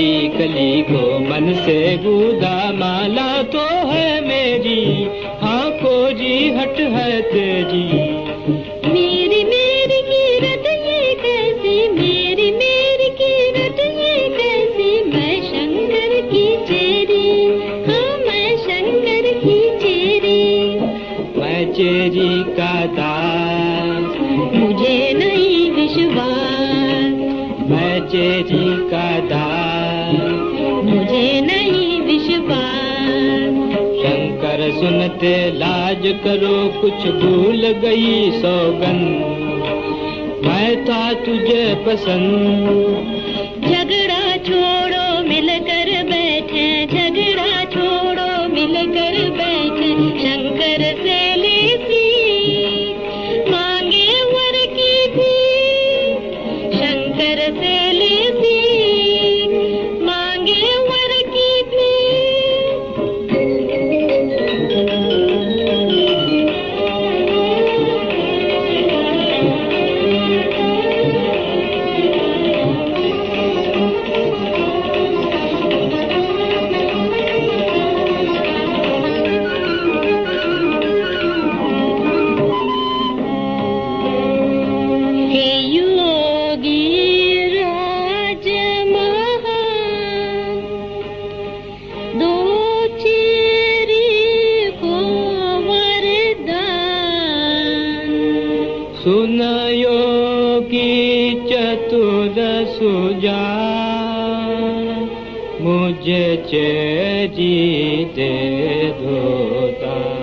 कली कली को मन से गूदा, माला तो है मेरी, हाँ खोजी हट है तेरी। मेरी मेरी कीरत ये कैसी, मेरी मेरी कीरत ये कैसी, मैं शंकर की चेरी, हाँ मैं शंकर की चेरी। मैं चेरी का दास, मुझे नहीं विश्वास, मैं चेरी का दास, मुझे नहीं विश्वास। शंकर सुनते लाज करो, कुछ भूल गई सौगंध, मैं था तुझे पसंद। झगड़ा छोड़ो मिलकर बैठे, झगड़ा छोड़ो मिलकर बैठे, शंकर से ले सीख, मांगे वर की भीख, शंकर से ले सीख, मांगे वर की भीख। सुन योगी चतुर सुजान, मुझे चेरी दे दो दान।